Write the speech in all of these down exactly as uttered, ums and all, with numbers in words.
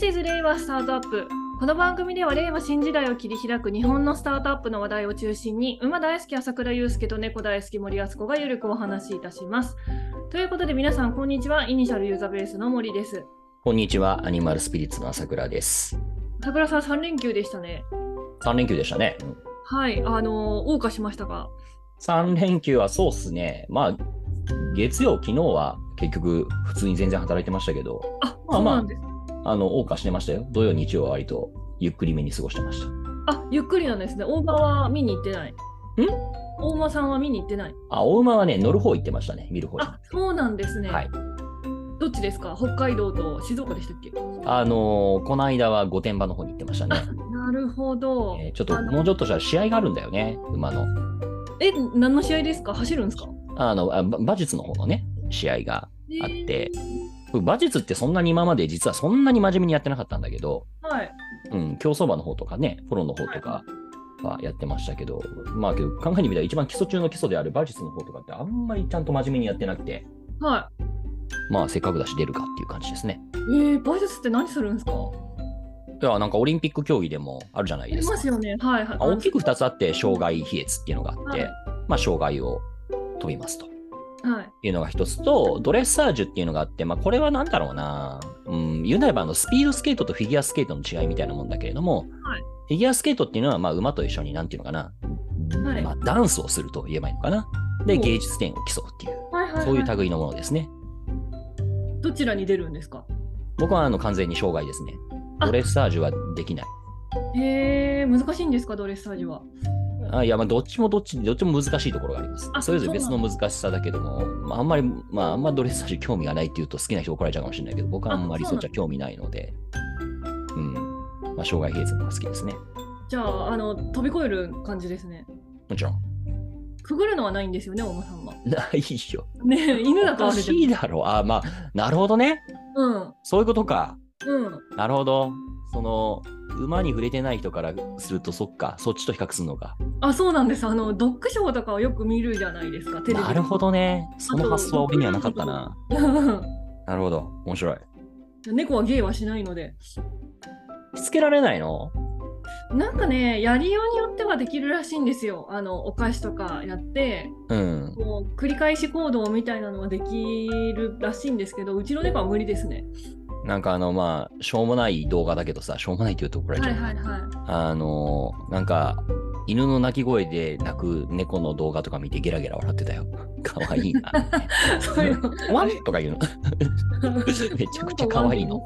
This is 令和スタートアップ。この番組では令和新時代を切り開く日本のスタートアップの話題を中心に、馬大好き朝倉祐介と猫大好き森靖子がゆるくお話しいたします。ということで皆さんこんにちは。イニシャルユーザーベースの森です。 こんにちは。アニマルスピリッツの朝倉です。 朝倉さんさん連休でしたね。 さん連休でしたね。うん、 はい、あの謳歌しましたか？ さん連休はそうっすね。まあ月曜、昨日は結局普通に全然働いてましたけど、 あ、 まあそうなんです。 あの謳歌してましたよ。土曜、日曜は割とゆっくりめに過ごしてました。 あ、ゆっくりなんですね。大馬は見に行ってない。ん？大馬さんは見に行ってない。 あ、大馬はね、乗る方行ってましたね。見る方に。 あ、そうなんですね。 はい。 どっちですか？北海道と静岡でしたっけ？ あのー、この間は御殿場の方に行ってましたね。 なるほど。 えー、ちょっともうちょっとしたら試合があるんだよね、馬の。 え、何の試合ですか？走るんですか？ あの、あ馬術の方のね、試合があって、えー、馬術ってそんなに今まで実はそんなに真面目にやってなかったんだけど、 はい。 うん、競走馬の方とかね、フォローの方とかはやってましたけど、はい、まあけど考えてみたら一番基礎中の基礎である馬術の方とかってあんまりちゃんと真面目にやってなくて、 はい。まあせっかくだし出るかっていう感じですね。 えー、馬術って何するんですか？ いや、なんかオリンピック競技でもあるじゃないですか。 ありますよね。はいはい。 大きくふたつあって、障害飛越っていうのがあって、はい、まあ障害を飛びますと。 はい。 いうのが一つと、ドレッサージュっていうのがあって、まあこれはなんだろうな、うん、言うなればあのスピードスケートとフィギュアスケートの違いみたいなもんだけれども、はい、フィギュアスケートっていうのはまあ馬と一緒になんていうのかな、はい、まあダンスをすると言えばいいのかな。で、芸術点を競うっていう、はいはいはい、そういう類のものですね。 どちらに出るんですか？ 僕はあの完全に障害ですね。ドレッサージュはできない。 へえ、難しいんですか、ドレッサージュは。 あいや、まあ、どっちもどっち、どっちも難しいところがあります。それぞれ別の難しさだけども、まあ、あんまり、まあ、あんまドレッサージュ興味がないっていうと好きな人怒られちゃうかもしれないけど、僕はあんまりそっちは興味ないので、うん。まあ、障害並列が好きですね。 じゃあ、あの、飛び越える感じですね。 もちろん。 くぐるのはないんですよね、大間さんは。 ないよ。 ね、犬だとあるじゃん。 おかしいだろう。あ、まあ、なるほどね。 うん。 そういうことか。 うん。 なるほど。その、馬に触れてない人からすると、そっか、そっちと比較するのか。 あ、そうなんです。あの、ドッグショーとかをよく見るじゃないですか、テレビで。 なるほどね。その発想は俺にはなかったな。なるほど。面白い。 猫は芸はしないので。 しつけられないの？ なんかね、やりようによってはできるらしいんですよ。あの、お菓子とかやって、 うん、 こう繰り返し行動みたいなのはできるらしいんですけど、うちの猫は無理ですね。 なんかあの、まあ、しょうもない動画だけどさ、しょうもないって言うと怒られちゃう。はいはいはい。あの、なんか、犬の鳴き声で鳴く猫の動画とか見てゲラゲラ笑ってたよ。かわいいな。そういうの。ワンとか言うの。めちゃくちゃかわいいの。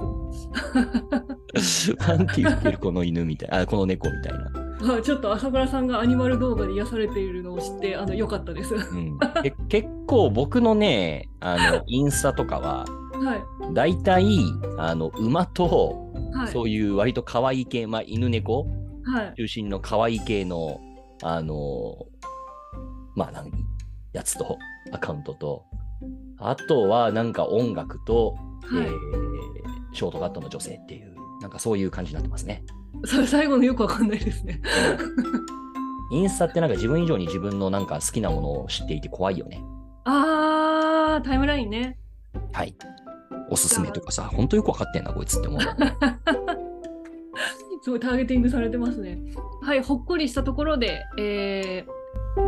ワンって言ってるこの犬みたいな、あ、この猫みたいな。 ちょっと朝倉さんがアニマル動画で癒されているのを知って、あの、よかったです。 うん、え結構僕のね、あの、インスタとかは、はい、だいたいあの馬と、はい、そういう割と可愛い系、まあ、犬猫、はい、中心の可愛い系の、あのまあ何やつとアカウントと、あとはなんか音楽と、はい、えー、ショートカットの女性っていう、なんかそういう感じになってますね。 それ最後のよくわかんないですね。 インスタってなんか自分以上に自分のなんか好きなものを知っていて怖いよね。 あー、タイムラインね。 はい。おすすめとかさ、ほんとよくわかってんな、こいつって思う。 すごいターゲティングされてますね。はい、ほっこりしたところで、えー、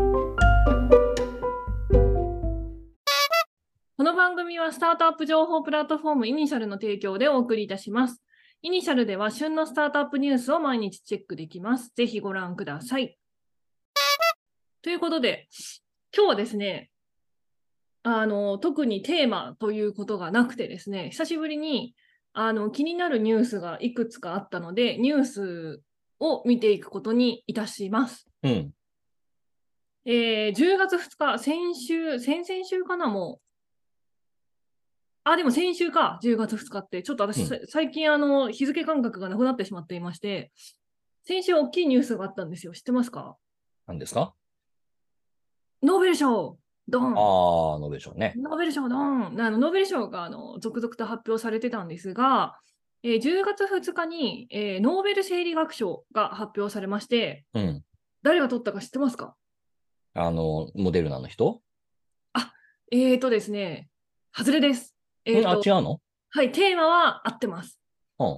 この番組はスタートアップ情報プラットフォームイニシャルの提供でお送りいたします。イニシャルでは旬のスタートアップニュースを毎日チェックできます。ぜひご覧ください。ということで、今日はですね、あの特にテーマということがなくてですね、久しぶりにあの気になるニュースがいくつかあったので、ニュースを見ていくことにいたします。うん、えー、じゅうがつふつか、先週、先々週かな、もう。あ、でも先週か、じゅうがつふつかって、ちょっと私、うん、最近あの日付感覚がなくなってしまっていまして、先週大きいニュースがあったんですよ。知ってますか？ 何ですか？ ノーベル賞ドン。ああ、 ノーベル賞ね。 ノーベル賞ドン。あのノーベル賞があの続々と発表されてたんですが、えー、じゅうがつふつかに、えー、ノーベル生理学賞が発表されまして、うん、誰が取ったか知ってますか？ あの、モデルナの人？ あ、えーとですね、外れです。えーと、 あ、違うの？ はい、テーマは合ってます。うん。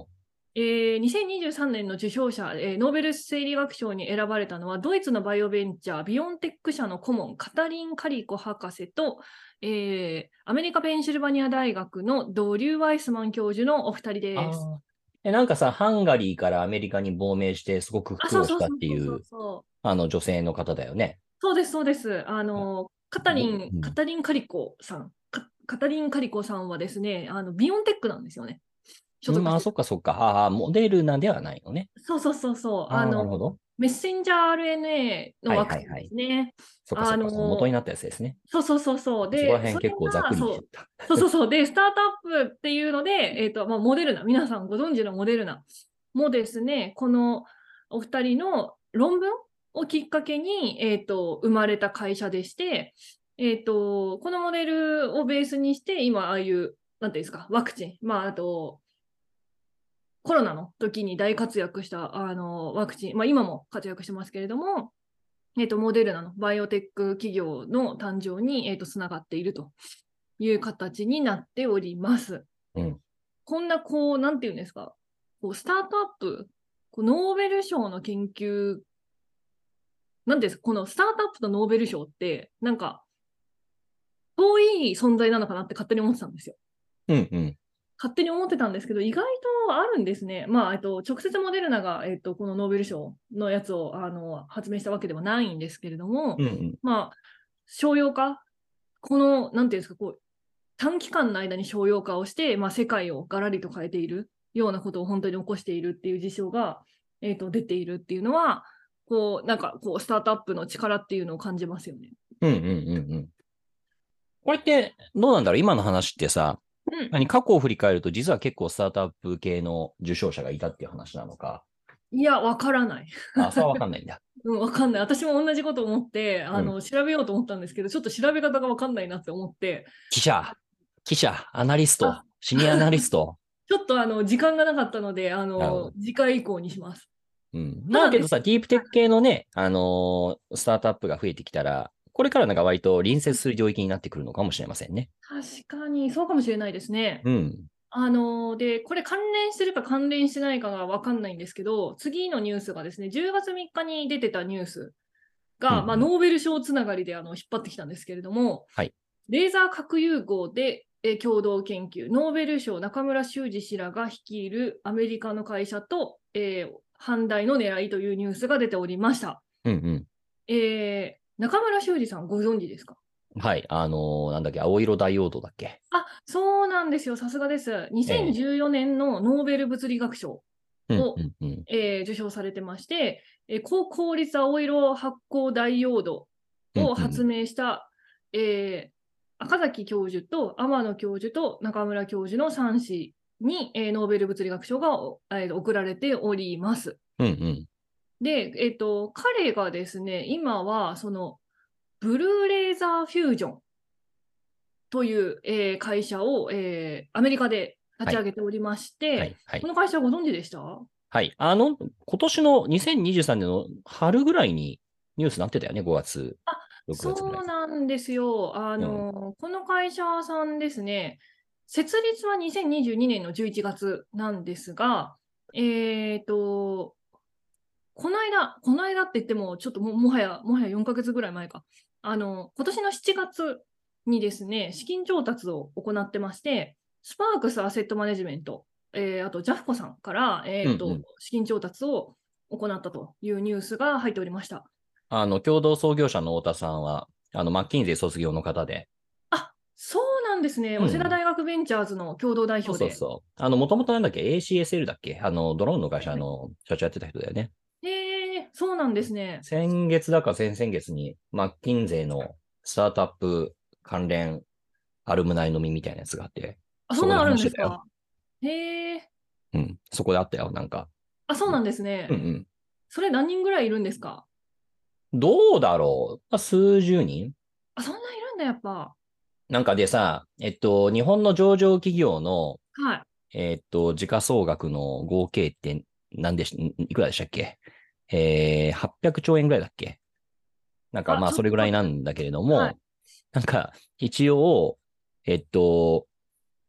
えー、にせんにじゅうさんねんの受賞者、えー、ノーベル生理学賞に選ばれたのは、ドイツのバイオベンチャー、ビオンテック社の顧問、カタリン・カリコ博士と、えー、アメリカ・ペンシルバニア大学のドリュー・ワイスマン教授のお二人です。 え、なんかさ、ハンガリーからアメリカに亡命して、すごく苦労したっていう、あの、女性の方だよね。 そうです、そうです。あの、カタリン、カタリン・カリコさん。カタリン・カリコさんはですね、あの、ビオンテックなんですよね。 まあ、そっかそっか。ああ、モデルナではないのね。 そうそうそうそう。 あの、なるほど。 メッセンジャー アールエヌエー のワクチンですね。はいはいはい、 そっかそっか、元になったやつですね。 そうそうそうそう。で、 そこら辺結構ざっくり言っちゃった。 そうそうそう。で、スタートアップっていうので、えっ、ー、と、まあ、モデルナ、皆さんご存知のモデルナもですね、このお二人の論文をきっかけに、えっ、ー、と、生まれた会社でして、えっ、ー、と、このモデルをベースにして、今、ああいう、なんていうんですか、ワクチン、まあ、あと、コロナの時に大活躍したあのワクチン、まあ、今も活躍してますけれども、えーと、モデルナのバイオテック企業の誕生に、えーと、つながっているという形になっております。 うん、 こんな、こう、なんていうんですか、こうスタートアップ、こうノーベル賞の研究、なんですこのスタートアップとノーベル賞って、なんか、遠い存在なのかなって勝手に思ってたんですよ。 うんうん。 勝手に思ってたんですけど、意外とあるんですね。まあ、えっと、直接モデルナが、えっと、このノーベル賞のやつをあの発明したわけではないんですけれども、 うんうん、 まあ、商用化、この、なんていうんですか、こう、短期間の間に商用化をして、まあ、世界をガラリと変えているようなことを本当に起こしているっていう事象が、えっと、出ているっていうのは、こう、なんか、こう、スタートアップの力っていうのを感じますよね。 うんうんうんうん。これって、どうなんだろう今の話ってさ、うん、何過去を振り返ると、実は結構スタートアップ系の受賞者がいたっていう話なのか。 いや、わからない。 あ、それはわかんないんだ。 うん、わかんない。私も同じこと思って、あの、うん、調べようと思ったんですけど、ちょっと調べ方がわかんないなって思って。 記者、記者、アナリスト、シニアアナリスト。 ちょっとあの、時間がなかったので、あの、次回以降にします。 うん。まあけどさ、ディープテック系のね、あのー、スタートアップが増えてきたら、これからなんか割と隣接する領域になってくるのかもしれませんね。 確かに、そうかもしれないですね。 うん。 あの、で、これ関連してるか関連してないかがわかんないんですけど、次のニュースがですね、じゅうがつみっかに出てたニュースが、うん、まあ、ノーベル賞つながりであの引っ張ってきたんですけれども、 はい、 レーザー核融合でえ共同研究、ノーベル賞中村修二氏らが率いるアメリカの会社と、えー、反対の狙いというニュースが出ておりました。 うんうんえー、中村修二さんご存知ですか？ はい、あのー、なんだっけ、青色ダイオードだっけ。 あ、そうなんですよ、さすがです。にせんじゅうよねんのノーベル物理学賞を、うんうんうんえー、受賞されてまして、えー、高効率青色発光ダイオードを発明した、うんうんえー、赤崎教授と天野教授と中村教授のさん氏に、えー、ノーベル物理学賞が、えー、贈られております。 うんうん、 で、えーと、彼がですね、今はそのブルーレーザーフュージョンという、えー、会社を、えー、アメリカで立ち上げておりまして、はいはいはい、この会社ご存知でした？ はい。あの、今年のにせんにじゅうさんねんの春ぐらいにニュースになってたよね、ごがつ。 あ、そうなんですよ。あの、うん、この会社さんですね、設立はにせんにじゅうにねんのじゅういちがつなんですが、えっと、この間、この間って言っても、ちょっと も, もはや、もはやよんかげつぐらい前か。あの、今年のしちがつにですね、資金調達を行ってまして、スパークスアセットマネジメント、えー、あとジャフコさんから、えーとうんうん、資金調達を行ったというニュースが入っておりました。 あの、共同創業者の太田さんは、あの、マッキンゼー卒業の方で。 あ、そうなんですね。うん、早稲田大学ベンチャーズの共同代表で。 そうそうそう。あの、もともとなんだっけ エーシーエスエル だっけあの、ドローンの会社の社長やってた人だよね。 へえー、そうなんですね。 先月だか先々月に、マッキンゼーのスタートアップ関連アルムナイ飲みみたいなやつがあって。 あ、そんなのあるんですか？へえ。 うん、そこであったよ、なんか。 あ、そうなんですね。うんうん。それ何人ぐらいいるんですか？ どうだろう数十人あ、そんないるんだ、やっぱ。 なんかでさ、えっと、日本の上場企業の、 はい。 えっと、時価総額の合計って何でし、いくらでしたっけえー、はっぴゃくちょうえんぐらいだっけなんかまあそれぐらいなんだけれども、はい、なんか一応、えっと、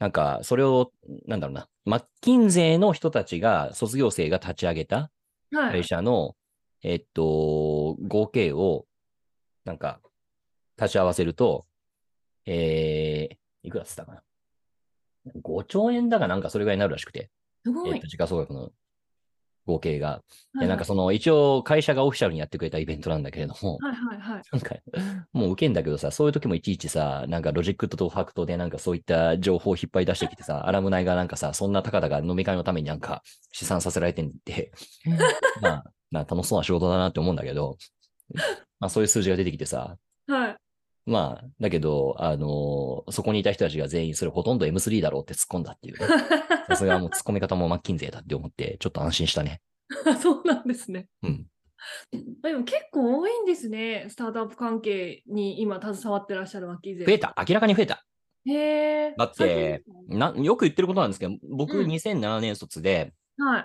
なんか、それを、なんだろうな、マッキンゼーの人たちが、卒業生が立ち上げた会社の、はい、えっと、合計を、なんか、足し合わせると、えー、いくらっつったかな。ごちょうえんだかなんかそれぐらいになるらしくて。 すごい。 えっと、時価総額の合計が。 はいはい、 で、なんかその、一応会社がオフィシャルにやってくれたイベントなんだけれども、 はいはいはい。 なんか、もう受けんだけどさ、そういう時もいちいちさ、なんかロジックとファクトでなんかそういった情報を引っ張り出してきてさ、アラムナイがなんかさ、そんなたかだか飲み会のためになんか試算させられてんで、まあ、まあ楽しそうな仕事だなって思うんだけど、まあそういう数字が出てきてさ、 はい。 まあ、だけど、あのーそこにいた人たちが全員それほとんど エムスリー だろうって突っ込んだっていうね。さすがもう突っ込み方もマッキンゼーだって思って、ちょっと安心したね。 そうなんですね。 うん。 でも結構多いんですね。スタートアップ関係に今携わってらっしゃるマッキンゼー。 増えた。明らかに増えた。 へえ。 だって、な、よく言ってることなんですけど、僕うん、 にせんななねん卒で、 はい。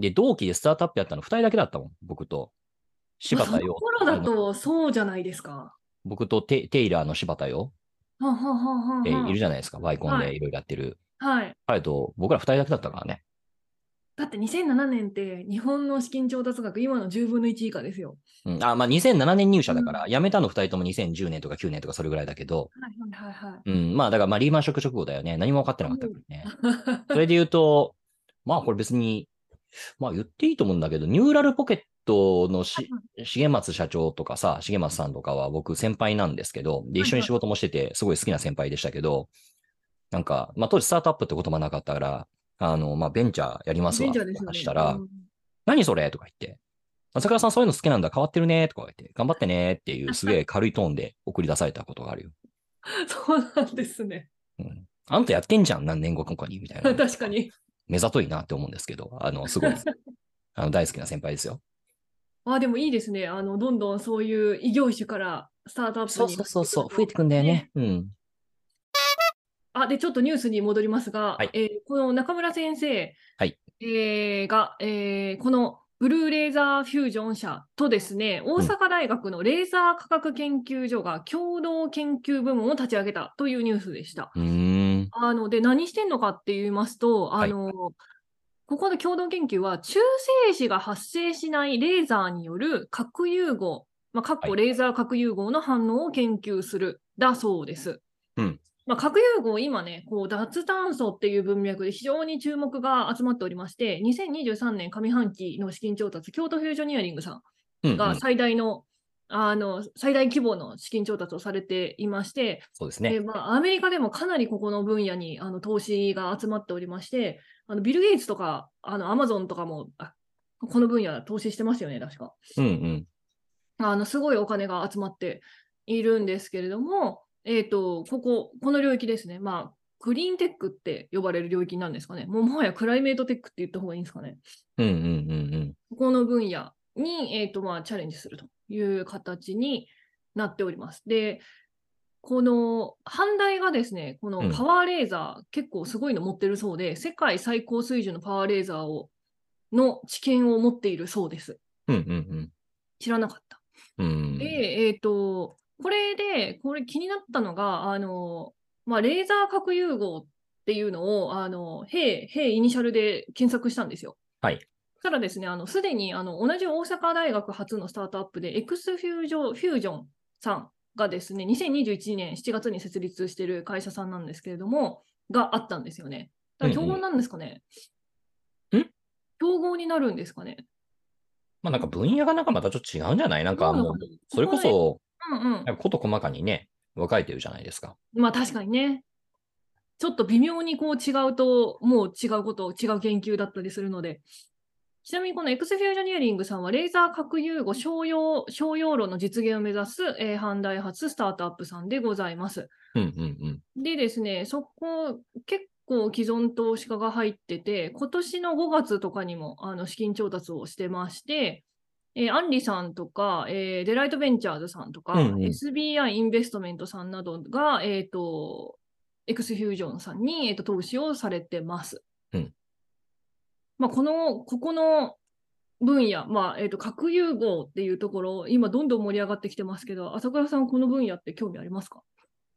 で、同期でスタートアップやったのふたりだけだったもん。僕と柴田洋。 その頃だとそうじゃないですか。 僕とテテイラーの柴田洋ははははっていは。 るじゃないですか。ワイコンはい。 でいろいろやってる。 はい。 彼と僕らふたりだけだったからね。 だってにせんななねんって日本の資金調達額今のじゅうぶんのいち以下ですよ。 うん、あ、まあにせんななねん入社だから、 うん、 辞めたのふたりともにせんじゅうねんとかきゅうねんとかそれぐらいだけど、 はいはいはいはい。 うん、まあだからまあリーマンショック直後だよね。何も分かってなかったからね。それうで言うと、まあこれ別に、まあ言っていいと思うんだけど、ニューラルポケットのし重松社長とかさ、重松さんとかは僕先輩なんですけど、で、一緒に仕事もしてて、すごい好きな先輩でしたけど、なんか、まあ当時スタートアップって言葉なかったから、あの、まあベンチャーやりますベンわってチャーですよね。 話したら、 うん、 何それとか言って、朝倉さんそういうの好きなんだ、変わってるねとか言って、頑張ってねっていうすげえ軽いトーンで送り出されたことがあるよ。 そうなんですね。 うん。あんたやってんじゃん、何年後とかに、みたいな。 確かに。 目ざといなって思うんですけど、あの、すごい、あの、大好きな先輩ですよ。 あ、でもいいですね。あの、どんどんそういう異業種からスタートアップそうにそうそうそう、 入ってくると。 増えてくんだよね。 ね。 うん。 あ、で、ちょっとニュースに戻りますが、 はい。 えーこの中村先生、 はい。 えーが、えーこのブルーレーザーフュージョン社とですね、大うん。 阪大学のレーザー科学研究所が共同研究部門を立ち上げたというニュースでした。 うーん。 あの、で、何してんのかって言いますと、あはい。 の、ここの共同研究は、中性子が発生しないレーザーによる核融合、まあ、かっはい。 こレーザー核融合の反応を研究するだそうです。 うん。 まあ、核融合、今ね、こう脱炭素っていう文脈で非常に注目が集まっておりまして、にせんにじゅうさんねん上半期の資金調達、京都フュージョニアリングさうん。うんがん。 最大の、あの最大規模の資金調達をされていまして、 そうですね。 でまあ、アメリカでもかなりここの分野にあの投資が集まっておりまして、あのビル・ゲイツとかあのアマゾンとかもあこの分野投資してますよね、確か。 うんうん。 あのすごいお金が集まっているんですけれども、えーと、ここ、この領域ですね、まあ、クリーンテックって呼ばれる領域なんですかね。もうもはやクライメートテックって言った方がいいんですかね。 うんうんうんうん。 ここの分野に、えーとまあ、チャレンジするという形になっております。で、この阪大がですね、このパワーレーザー、うん、結構すごいの持ってるそうで、世界最高水準のパワーレーザーをの知見を持っているそうです。 うんうんうん。 知らなかった。 うん。 で、えっ、ー、と、これで、これ気になったのが、あの、まあ、レーザー核融合っていうのを、あの、ヘイ、ヘイイニシャルで検索したんですよ。 はい。 ただですね、あの、すでに、あの、同じ大阪大学初のスタートアップで、エクスフュージョン、フュージョンさんがですね、にせんにじゅういちねんしちがつに設立している会社さんなんですけれども、があったんですよね。だから競合なんですかね。 うんうん、ん競合になるんですかね。 まあなんか分野がなんかまたちょっと違うんじゃないなんかもう、それこそ、 ここね、うんうん、 こと細かにね、分かれてるじゃないですか。 まあ確かにね。ちょっと微妙にこう違うと、もう違うこと、違う研究だったりするので。ちなみにこのエクスフュージョニアリングさんは、レーザー核融合商用商用炉の実現を目指す、えー、阪大発スタートアップさんでございます。 うんうんうん、 でですね、そこ、結構既存投資家が入ってて、今年のごがつとかにもあの資金調達をしてまして、えー、アンリさんとか、えー、デライトベンチャーズさんとか、うんうん、エスビーアイ イインベストメントさんなどが、えーと、エクスフュージョンさんに、えーと、投資をされてます。 うんまあ、この、ここの分野、まあえーと、核融合っていうところ、今どんどん盛り上がってきてますけど、朝倉さん、この分野って興味ありますか？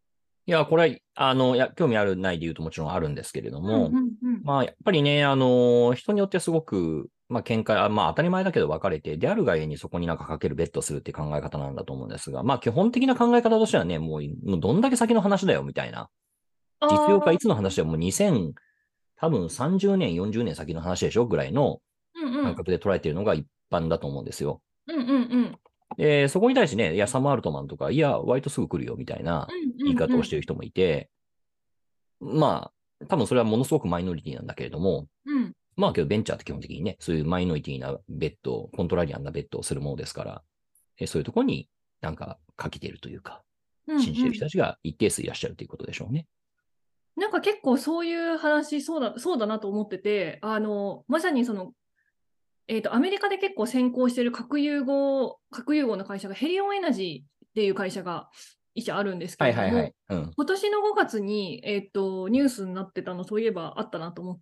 いや、これ、あの、いや、興味あるないで言うともちろんあるんですけれども、うんうんうん、まあ、やっぱりね、あの、人によってすごく、まあ、見解、まあ、当たり前だけど分かれて、であるがゆえにそこになんかかけるベットするっていう考え方なんだと思うんですが、まあ、基本的な考え方としてはね、もう、もうどんだけ先の話だよ、みたいな。実用化いつの話でもうにせん、多分さんじゅうねん、よんじゅうねん先の話でしょぐらいの感覚で捉えているのが一般だと思うんですよ。 うんうんうん。 で、そこに対してね、いや、サム・アルトマンとか、いや、割とすぐ来るよ、みたいな言い方をしている人もいて、まあ、多分それはものすごくマイノリティなんだけれども、うん、まあけどベンチャーって基本的にね、そういうマイノリティなベッド、コントラリアンなベッドをするものですから、えそういうところになんかかけているというか、信じている人たちが一定数いらっしゃるということでしょうね。 なんか結構そういう話、そうだ、そうだなと思ってて、あの、まさにその、えっと、アメリカで結構先行している核融合、核融合の会社がヘリオンエナジーっていう会社が一社あるんですけれども、はいはいはいうん、今年のごがつに、えっと、ニュースになってたの、そういえばあったなと思って、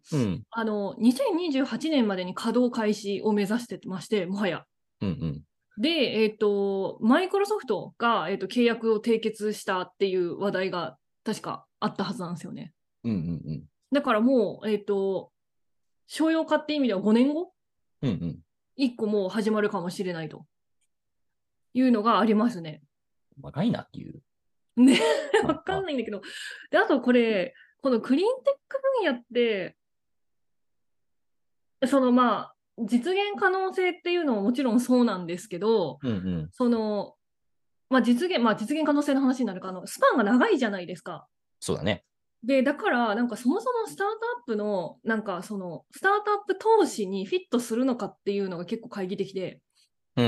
うん、あの、にせんにじゅうはちねんまでに稼働開始を目指してまして、もはや。うんうんで、えっ、ー、と、マイクロソフトが、えーと、契約を締結したっていう話題が確かあったはずなんですよね。うんうんうん、だからもう、えっ、ー、と、商用化って意味ではごねんご、うんうん、いっこもう始まるかもしれないというのがありますね。 若いなっていう。 ね、わかんないんだけど。で、あとこれ、このクリーンテック分野って、そのまあ、実現可能性っていうのももちろんそうなんですけど、うんうん、その、まあ実現、まあ実現可能性の話になるか、あの、スパンが長いじゃないですか。 そうだね。 で、だから、なんかそもそもスタートアップの、なんかその、スタートアップ投資にフィットするのかっていうのが結構懐疑的で、うん。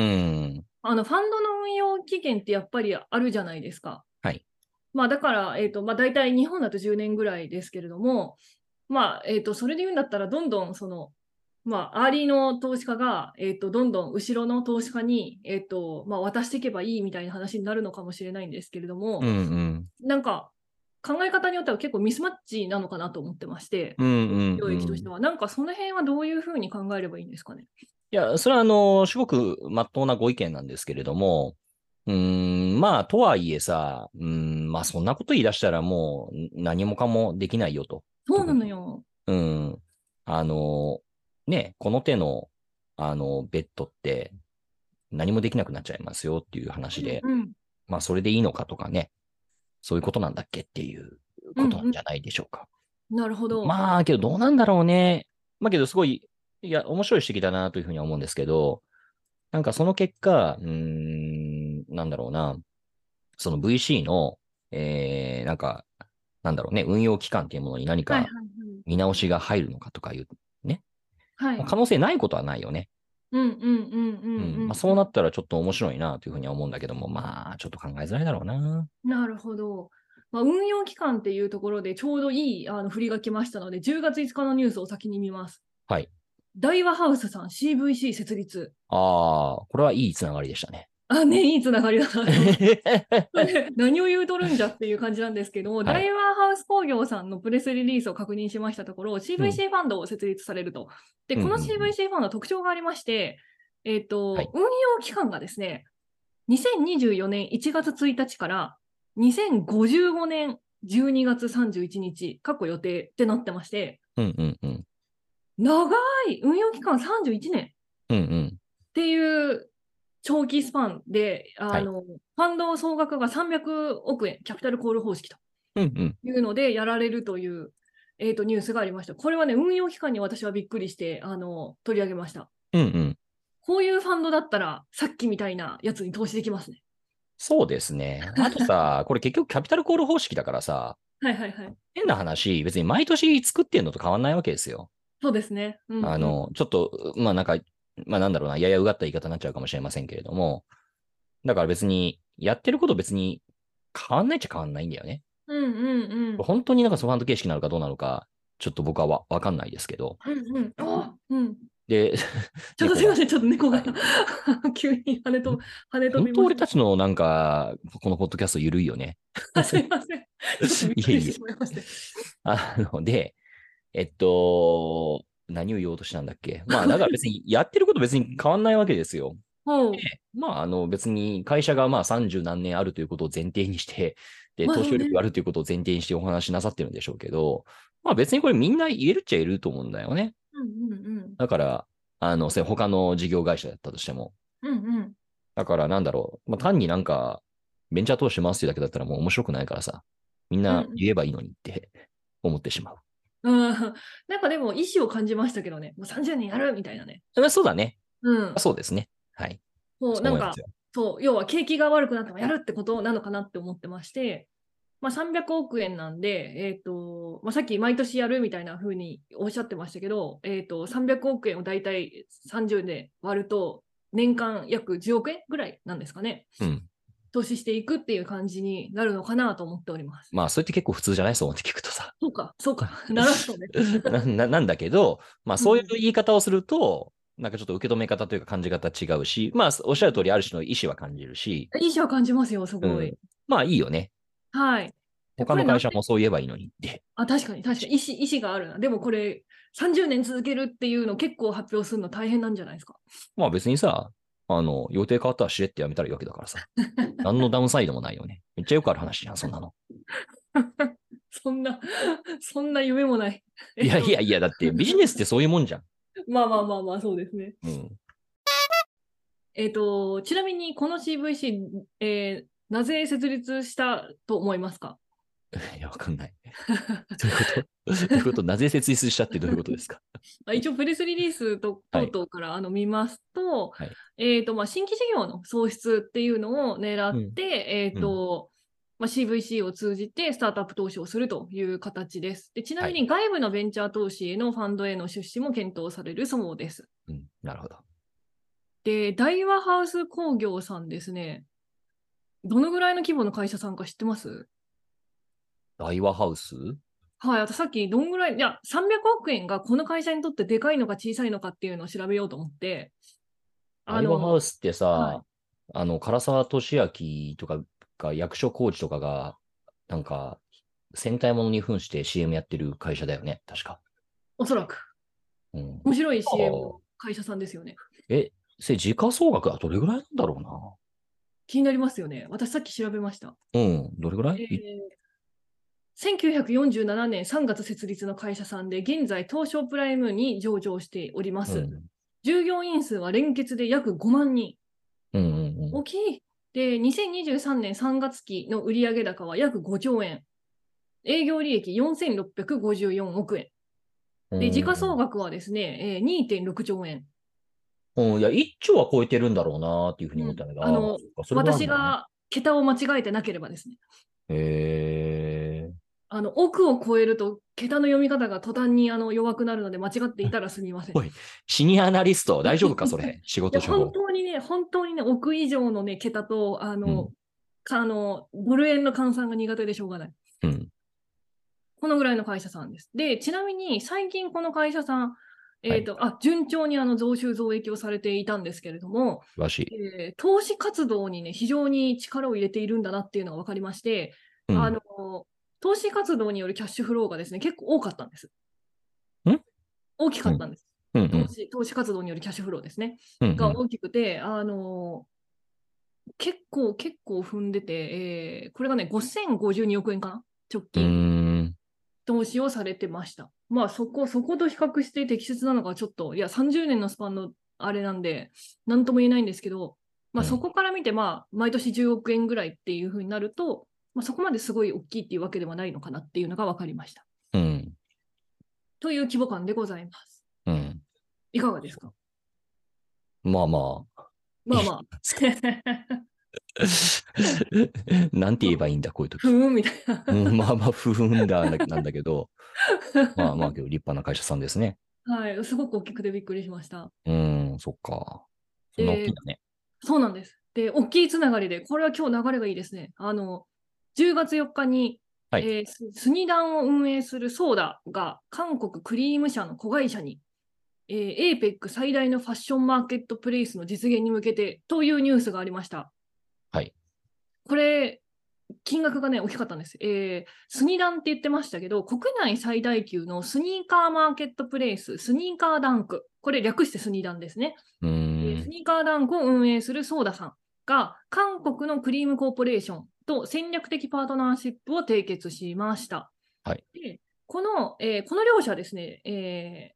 あの、ファンドの運用期限ってやっぱりあるじゃないですか。はい。まあだから、えっと、まあ大体日本だとじゅうねんぐらいですけれども、まあ、えっと、それで言うんだったら、どんどんその、まあ、アーリーの投資家が、えっと、どんどん後ろの投資家に、えっと、まあ、渡していけばいいみたいな話になるのかもしれないんですけれども、うんうん、なんか、考え方によっては結構ミスマッチなのかなと思ってまして、うんうんうん、領域としては。なんかその辺はどういうふうに考えればいいんですかね。 いや、それはあの、すごく真っ当なご意見なんですけれども、うーん、まあ、とはいえさ、うん、まあ、そんなこと言い出したらもう何もかもできないよと。 そうなのよ。 うん。あの、ね、この手の、あの、ベッドって何もできなくなっちゃいますよっていう話で、うんうん、まあ、それでいいのかとかね、そういうことなんだっけっていうことなんじゃないでしょうか。 うんうん、なるほど。 まあ、けどどうなんだろうね。まあ、けどすごい、いや、面白い指摘だなというふうには思うんですけど、なんかその結果、うーん、なんだろうな、その ブイシー の、えー、なんか、なんだろうね、運用期間っていうものに何か見直しが入るのかとかいうね。はい、可能性ないことはないよね。うんうんうんうん。まあ、そうなったらちょっと面白いなというふうには思うんだけども、まあ、ちょっと考えづらいだろうな。 なるほど。まあ、運用期間っていうところでちょうどいいあの振りが来ましたので、じゅうがついつかのニュースを先に見ます。はい。大和ハウスさん シーブイシー 設立。 ああ、これはいいつながりでしたね。 あ、ね、いいつながりだな。何を言うとるんじゃっていう感じなんですけども、はい、大和ハウス工業さんのプレスリリースを確認しましたところ、シーブイシー ファンドを設立されると。で、この シーブイシー ファンドは特徴がありまして、えっ、ー、と、はい、運用期間がですね、にせんにじゅうよねんいちがつついたちからにせんごじゅうごねんじゅうにがつさんじゅういちにち、過去予定ってなってまして、うんうんうん、長い運用期間さんじゅういちねんっていう長期スパンで、あの、はい、ファンド総額がさんびゃくおくえん、キャピタルコール方式というのでやられるという、うんうん、えーと、ニュースがありました。これはね、運用期間に私はびっくりしてあの取り上げました。うんうん、こういうファンドだったら、さっきみたいなやつに投資できますね。 そうですね。あとさ、これ結局キャピタルコール方式だからさ、 はいはいはい。 変な話、別に毎年作ってんのと変わんないわけですよ。 そうですね。 うんうん、あの、ちょっと、まあなんか、まあなんだろうな、ややうがった言い方になっちゃうかもしれませんけれども、だから別に、やってること別に変わんないっちゃ変わんないんだよね。うんうんうん。本当になんかソファンド形式なのかどうなのか、ちょっと僕はわわかんないですけど。うんうん。あうん。で、 ちょっとすいません、ちょっと猫が、はい、急に跳ねと、跳ね飛びました。 本当俺たちのなんか、このポッドキャスト緩いよね。 すいません。ちょっとびっくりしてしまいました。 あの、で、えっと、何を言おうとしたんだっけ。まあ、だから別にやってること別に変わんないわけですよ。 うん、 でまあ、あの別に会社がまあさんじゅう何年あるということを前提にして、で、 まあ、 投資そうね。 力があるということを前提にしてお話しなさってるんでしょうけど、まあ別にこれみんな言えるっちゃ言えると思うんだよね。 うんうんうん。 だから、あの、せ他の事業会社だったとしても。 うんうん。 だからなんだろう。まあ単になんか、ベンチャー投資しますっていうだけだったらもう面白くないからさ、みんうんうん。 な言えばいいのにって思ってしまう。 うん、なんかでも意思を感じましたけどね。もうさんじゅうねんやるみたいなね。 まあそうだね。 うん。 そうですね。はい。 そう、なんか、 そう思いますよ。 そう、要は景気が悪くなってもやるってことなのかなって思ってまして、まあ、さんびゃくおく円なんで、えっ、と、まあ、さっき毎年やるみたいな風におっしゃってましたけど、えっ、と、さんびゃくおく円をだいたいさんじゅうで割ると、年間約じゅうおく円ぐらいなんですかね。 うん。 投資していくっていう感じになるのかなと思っております。 まあ、それって結構普通じゃないそう思って聞くとさ。 そうか、そうか。なるほどね。 なななんだけど、まあ、そういううんうん、 言い方をすると、なんかちょっと受け止め方というか感じ方違うし、まあ、おっしゃる通り、ある種の意思は感じるし、 意思は感じますよ、すうん。 ごい。 まあ、いいよね。 はい。で、これなんで、 他の会社もそう言えばいいのにって。 あ、確かに、確かに、意思、意思があるな。でもこれ、さんじゅうねん続けるっていうの結構発表するの大変なんじゃないですか。 まあ、別にさ、あの、予定変わったらしれってやめたらいいわけだからさ。何のダウンサイドもないよね。めっちゃよくある話じゃん、そんなの。 そんな、そんな夢もない。 いえっと、 やいやいや、だってビジネスってそういうもんじゃん。 まあまあまあまあ、そうですね。 うん。 えっと、ちなみにこの シーブイシー、えーなぜ設立したと思いますか？ いや、わかんない。どういうことどういうことなぜ設立したってどういうことですか？ まあ一応、プレスリリースとはい。 等々からあの見ますと、 はい。 えっとまあ、新規事業の創出っていうのを狙うん。 って、えっうん。 とまあ、シーブイシー を通じてスタートアップ投資をするという形です。でちなはい。 みに外部のベンチャー投資へのファンドへの出資も検討されるそうです。 うん。なるほど。 で、大和ハウス工業さんですね。どのぐらいの規模の会社さんか知ってます？ 大和ハウス。 はい、あとさっきどんぐらい、いや、さんびゃくおく円がこの会社にとってでかいのか小さいのかっていうのを調べようと思って、あ大和ハの、 ウスってさ、 はい、 あの、唐沢寿明とかが、役所広司とかが、なんか、戦隊ものに扮して シーエム やってる会社だよね、確か。 おそらくうん。 面白いあシーエムあ。 の会社さんですよね。 え、それ時価総額はどれぐらいなんだろ気になりますよね。私さっき調べました。 うな。うん。どれぐらいいえーせんきゅうひゃくよんじゅうななねんさんがつ設立の会社さんで、現在東証プライムに上場しております。 うん。 従業員数は連結で約ごまん人。 うんうんうん。 大きい。で、にせんにじゅうさんねんさんがつ期の売上高は約ごちょうえん。営業利益よんせんろっぴゃくごじゅうよんおく円。 うで、時価総ん。 額はですね、えー、にてんろくちょう円。 うん。いや、いっちょうは超えてるんだろうなっていうふうにうん、 思ったんだけど、ああ、そあの、 っか、それぐらいあるんだね。 私が桁を間違えてなければですね。 へえ。 あの、億を超えると、桁の読み方が途端にあの弱くなるので、間違っていたらすみません。 おい、シニアアナリスト、大丈夫か、それ。仕いや、本事上。 当にね、本当にね、億以上のね、桁と、あの、 うん。 かあの、ドル円の換算が苦手でしょうがない。 うん。 このぐらいの会社さんです。で、ちなみに最近この会社さん、 はい。 えーと、あ順調にあの増収増益をされていたんですけれども、 詳しい。 えー投資活動にね、非常に力を入れているんだなっていうのが分かりまして、 うん。 あの投資活動によるキャッシュフローがですね、結構多かったんです。 ん大きかうん。 ったんです。 うん。うん。 投資投資活動によるキャッシュフローですね。 うん。うん。 が大きくて、あの結構、結構踏んでて、えーこれがね、ごせんごじゅうにおく円かな、直うー近。 ん。 投資をされてました。まあ、そこ、そこと比較して適切なのかちょっと、いや、さんじゅうねんのスパンのあれなんで、なんとも言えないんですけど、まあ、そうん。 こから見て、まあ、毎年じゅうおく円ぐらいっていうふうになると、まあ、そこまですごい大きいっていうわけではないのかなっていうのが分かりました。 うん。 という規模感でございます。 うん。 いかがですか？ まあまあ。いいまあまあ。 ですか。なんて言えばいいんだ、こういう時。 ふーんみたいうん、まな。 あまあ、不運だ、なんだけど、まあまあ、立派な会社さんですね。 はい、すごく大きくてびっくりしました。 うん、そっか。そんな大きいんで、 だね。 そうなんです。で、大きいつながりで、これは今日流れがいいですね。あの、じゅうがつよっかに、 はい。 えーススニダンを運営するソーダが韓国クリーム社の子会社に、えー、エーペック 最大のファッションマーケットプレイスの実現に向けてというニュースがありました。 はい。 これ、昨金額がね、大きかったんです。えー、スニダンって言ってましたけど、国内最大級のスニーカーマーケットプレイス、スニーカーダンク。これ略してスニダンですね。 うーん、 えー、スニーカーダンクを運営するソーダさんが、韓国のクリームコーポレーションと戦略的パートナーシップを締結しました。 はい。 でこの、えー、この両社ですね、え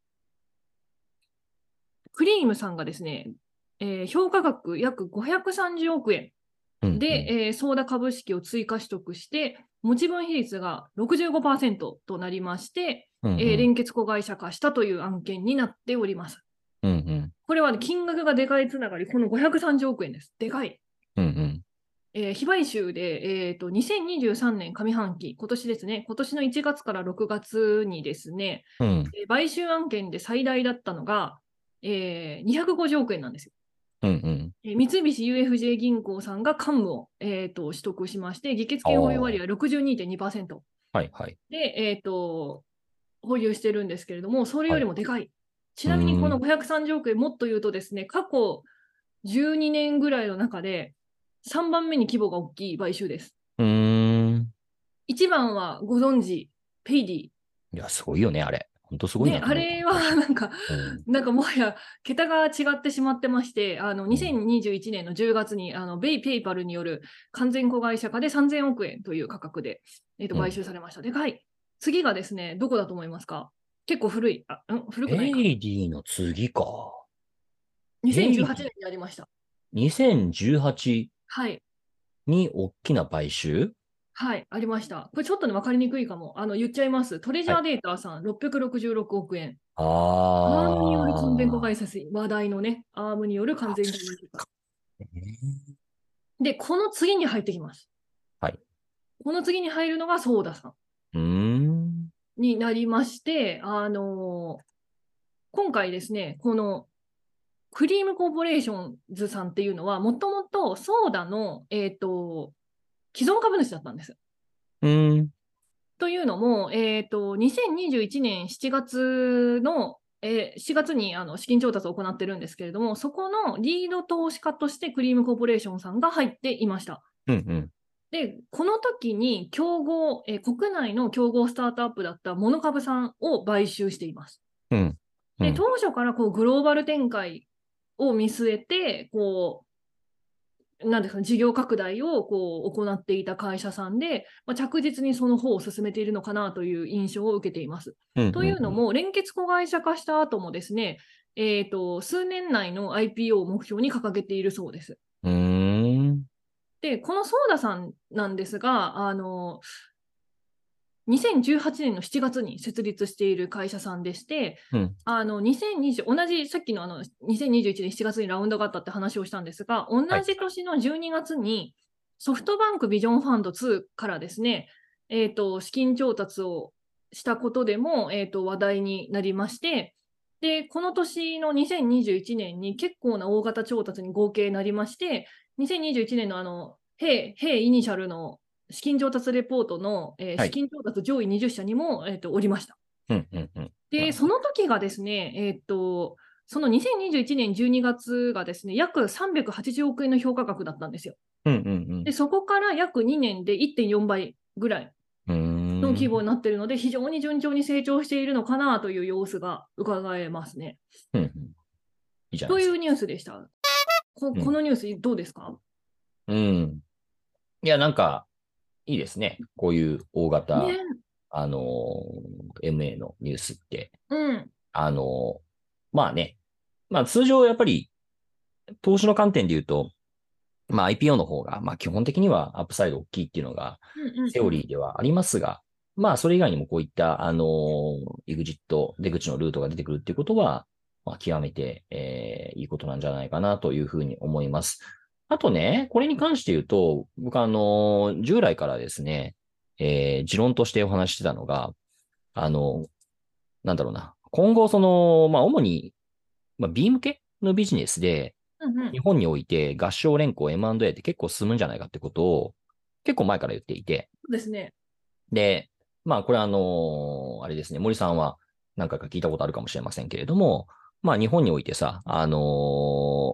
ー、クリームさんがですね、えー、評価額約ごひゃくさんじゅうおくえんで、うんうんえー、ソーダ株式を追加取得して、持ち分比率が ろくじゅうごパーセント となりまして、うんうんえー、連結子会社化したという案件になっております。うんうん、これは、ね、金額がでかいつながり、このごひゃくさんじゅうおくえんです。でかい。うんうんえー、非買収で、えーと、にせんにじゅうさんねん上半期、今年ですね、今年のいちがつからろくがつにですね、うんえー、買収案件で最大だったのが、えー、にひゃくごじゅうおくえんなんですよ。うんうんえー、三菱 ユーエフジェー 銀行さんが幹務を、えーと、取得しまして、議決権保有割合 ろくじゅうにてんにパーセント、はいはい、で、えーと、保有してるんですけれども、それよりもでかい。はい、ちなみにこのごひゃくさんじゅうおくえん、もっと言うとですね、過去じゅうにねんぐらいの中で、さんばんめに規模が大きい買収です。うーん。いちばんはご存知、ペイディ。いや、すごいよね、あれ。本当すごいなと思う、ね。あれはなんか、うん、なんかもはや桁が違ってしまってまして、あのにせんにじゅういちねんのじゅうがつに、あのベイペイパルによる完全子会社化でさんぜんおくえんという価格で、えー、と買収されました。うん、でかい。次がですね、どこだと思いますか？結構古い。あ、うん、古くないか。 ペイディの次か。 にせんじゅうはちねんにありました。 にせんじゅうはちはい。 に大きな買収はい、ありました。これちょっとね、分かりにくいかも。あの、言っちゃいます。トレジャーデータさん、はい、ろっぴゃくろくじゅうろくおくえん。あアームによる完全子会社、話題のね、アームによる完全子会社化。で、この次に入ってきます。はい。この次に入るのがソーダさん。うーん。になりまして、あのー、今回ですね、このクリームコーポレーションズさんっていうのは、もともとソーダの、えっと、既存株主だったんです。うん。というのも、えっと、にせんにじゅういちねんしちがつの、えー、しがつにあの資金調達を行ってるんですけれども、そこのリード投資家としてクリームコーポレーションさんが入っていました。うんうん、で、この時に競合、えー、国内の競合スタートアップだったモノカブさんを買収しています。うんうん、で当初からこうグローバル展開を見据えて、こう、なんですか、事業拡大をこう行っていた会社さんで、まあ、着実にその方を進めているのかなという印象を受けています。うんうんうん、というのも、連結子会社化した後もですね、えーと、数年内の アイピーオー を目標に掲げているそうです。うーんで、このソーダさんなんですが、あの、にせんじゅうはちねんのしちがつに設立している会社さんでして、うん、あのにせんにじゅう同じさっきのあのにせんにじゅういちねんしちがつにラウンドがあったって話をしたんですが、同じ年のじゅうにがつにソフトバンクビジョンファンドツーからですね、えーと、資金調達をしたことでも、えーと、話題になりまして、で、この年のにせんにじゅういちねんに結構な大型調達に合計なりまして、にせんにじゅういちねんのあの、ヘイイニシャルの資金調達レポートの、えーはい、資金調達上位にじゅっしゃにも、えーと、おりました。うんうんうん、で、その時がですね、えーと、そのにせんにじゅういちねんじゅうにがつがですね、約さんびゃくはちじゅうおくえんの評価額だったんですよ。うんうんうん、で、そこから約にねんで いってんよんばいぐらいの規模になっているので、非常に順調に成長しているのかなという様子が伺えますね。うんうん、いいじゃないですか。というニュースでした。こ, このニュースどうですか？ うん、うん、いや、なんか、いいですね。こういう大型、ね、あのー、エムエー のニュースって。うん。あのー、まあね。まあ通常やっぱり、投資の観点で言うと、まあ アイピーオー の方が、まあ基本的にはアップサイド大きいっていうのが、セオリーではありますが、うんうんうん、まあそれ以外にもこういった、あのー、エグジット、出口のルートが出てくるっていうことは、まあ極めて、えー、いいことなんじゃないかなというふうに思います。あとね、これに関して言うと、僕あの、従来からですね、えー、持論としてお話してたのが、あの、なんだろうな、今後その、まあ主に、まあ B 向けのビジネスで、日本において合唱連行 エムアンドエー って結構進むんじゃないかってことを、結構前から言っていて。 そうですね。 で、まあこれあの、あれですね、森さんは何回か聞いたことあるかもしれませんけれども、まあ日本においてさ、あの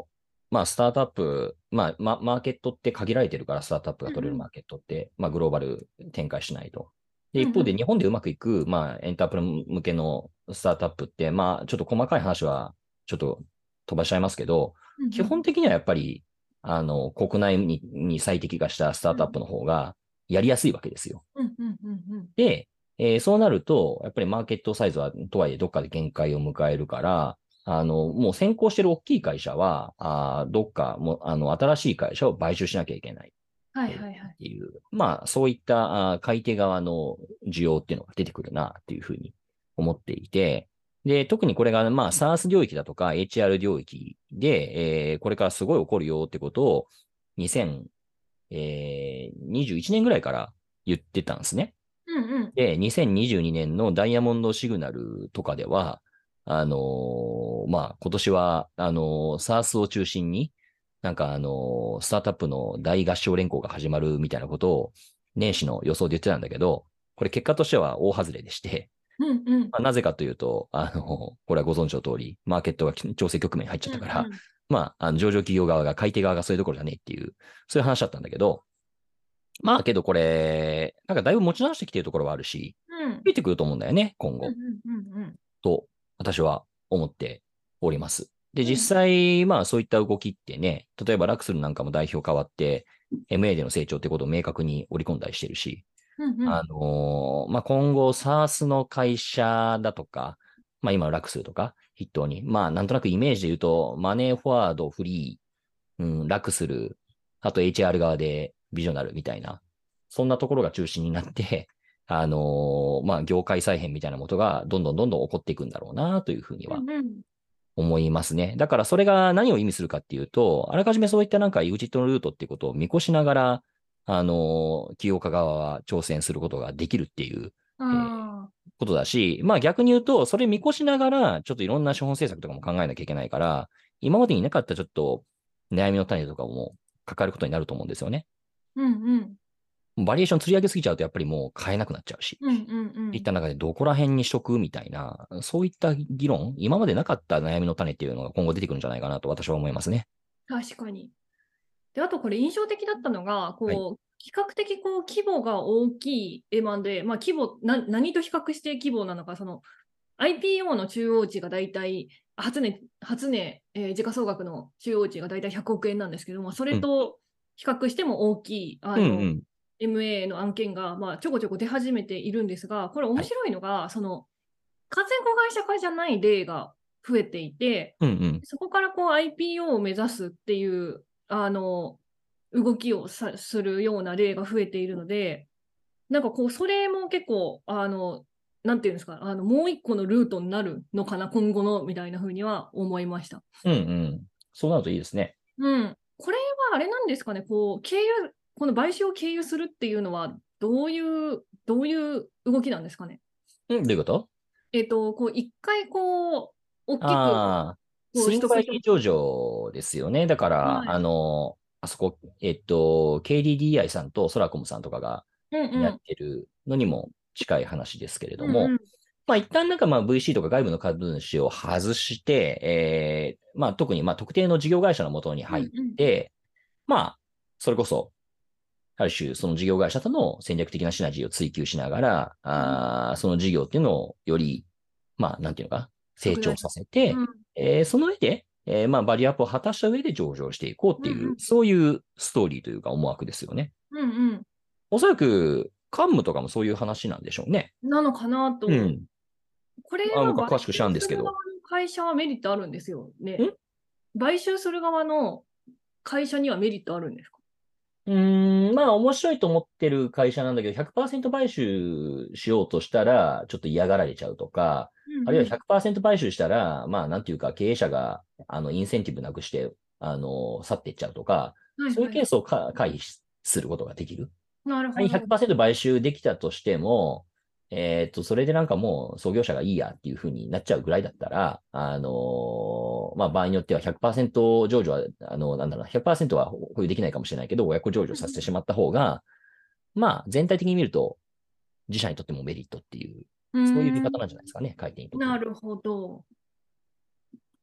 まあ、スタートアップ、まあ、ま、マーケットって限られてるから、スタートアップが取れるマーケットって、うんうん、まあ、グローバル展開しないと。で、一方で日本でうまくいく、まあ、エンタープラ向けのスタートアップって、まあ、ちょっと細かい話は、ちょっと飛ばしちゃいますけど、うんうん、基本的にはやっぱり、あの、国内にに最適化したスタートアップの方がやりやすいわけですよ。で、えー、そうなると、やっぱりマーケットサイズは、とはいえどっかで限界を迎えるから、あの、もう先行してる大きい会社は、あどっかも、あの、新しい会社を買収しなきゃいけない。 はいはいはい。 っていう、まあ、そういった買い手側の需要っていうのが出てくるな、っていうふうに思っていて、で、特にこれが、まあ、SaaS 領域だとか エイチアール 領域で、えー、これからすごい起こるよってことを、にせんにじゅういちねんぐらいから言ってたんですね。 うんうん、 で、にせんにじゅうにねんのダイヤモンドシグナルとかでは、あのー、まあ、今年は、あのー、SaaS を中心に、なんかあのー、スタートアップの大合唱連行が始まるみたいなことを、年始の予想で言ってたんだけど、これ結果としては大外れでして、 うんうんまあ、なぜかというと、あの、これはご存知の通り、マーケットが調整局面に入っちゃったから、うんうん、まあ、あの上場企業側が、買い手側がそれどころじゃねえっていう、そういう話だったんだけど、まあけどこれ、なんかだいぶ持ち直してきてるところはあるし、うん、増えてくると思うんだよね、今後。うんうんうん、と、私は思っております。で、実際、まあそういった動きってね、例えばラクスルなんかも代表変わって、エムエー での成長ってことを明確に織り込んだりしてるし、うんうん、あのー、まあ今後 SaaS の会社だとか、まあ今のラクスルとか筆頭に、まあなんとなくイメージで言うと、マネーフォワード、フリー、うん、ラクスル、あと エイチアール 側でビジョナルみたいな、そんなところが中心になって、あのー、まあ、業界再編みたいなことがどんどんどんどん起こっていくんだろうな、というふうには思いますね。だからそれが何を意味するかっていうと、あらかじめそういったなんか エグジットのルートっていうことを見越しながら、あのー、起業家側は挑戦することができるっていう、えー、ことだし、まあ逆に言うと、それ見越しながら、ちょっといろんな資本政策とかも考えなきゃいけないから、今までになかったちょっと悩みの種とかも抱えることになると思うんですよね。 うんうん。バリエーション釣り上げすぎちゃうとやっぱりもう買えなくなっちゃうし。 うんうんうん。 いった中でどこら辺にしとくみたいな、そういった議論、今までなかった悩みの種っていうのが今後出てくるんじゃないかなと私は思いますね。 確かに。で、あとこれ印象的だったのが、こう、はい、比較的こう規模が大きい エムアンドエー、まあ規模な、何と比較して規模なのか、その アイピーオー の中央値がだいたい初値、初値、えー、時価総額の中央値がだいたいひゃくおくえんなんですけども、それと比較しても大きい、うん、あの、うんうん、エムエー の案件が、まあ、ちょこちょこ出始めているんですが、これ面白いのが、はい、その、完全子会社化じゃない例が増えていて、うんうん、そこからこう アイピーオー を目指すっていうあの動きをさするような例が増えているので、なんかこうそれも結構あのなんていうんですか、あのもう一個のルートになるのかな今後のみたいなふうには思いました。 うんうん。そうなるといいですね。 うん。これはあれなんですかね、こう経由この買収を経由するっていうのはどういうどういう動きなんですかね。 うん、どういうこと？ えっと、こう、一回、こう、大きく、 ああ、 こう、 スイングバリ上場ですよね。だから、はい、あの、あそこ、えっと、ケーディーディーアイ さんとソラコムさんとかがやってるのにも近い話ですけれども、うんうん、まあ一旦なんかまあ ブイシー とか外部の株主を外して、えー、まあ特にまあ特定の事業会社のもとに入って、うんうん、まあ、それこそ、ある種、その事業会社との戦略的なシナジーを追求しながら、あその事業っていうのをより、まあ、なんていうのか、成長させて、うん、えー、その上で、えー、まあ、バリアップを果たした上で上場していこうっていう、うんうん、そういうストーリーというか思惑ですよね。 うんうん。 おそらく、カンムとかもそういう話なんでしょうね。 なのかなと。うん、これは詳しく知らんですけど。 会社はメリットあるんですよね。買収する側の会社にはメリットあるんですか？ うーん、まあ面白いと思ってる会社なんだけど、ひゃくパーセント 買収しようとしたら、ちょっと嫌がられちゃうとか、うんうん、あるいは ひゃくパーセント 買収したら、まあなんていうか経営者が、あの、インセンティブなくして、あの、去っていっちゃうとか、はいはい、そういうケースを回避することができる。 なるほど。 ひゃくパーセント 買収できたとしても、えっと、それでなんかもう創業者がいいやっていう風になっちゃうぐらいだったら、あのー、まあ、場合によっては ひゃくパーセント 上場は、あの、なんだろうな、ひゃくパーセント は保有できないかもしれないけど、親子上場させてしまった方が、まあ、全体的に見ると、自社にとってもメリットっていう、そういう見方なんじゃないですかね、回転にとって。 なるほど。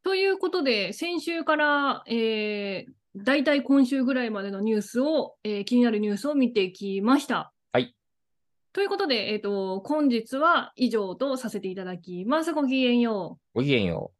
ということで、先週から、えー、大体今週ぐらいまでのニュースを、えー、気になるニュースを見てきました。 はい。 ということで、えーと、本日は以上とさせていただきます。ごきげんよう。ごきげんよう。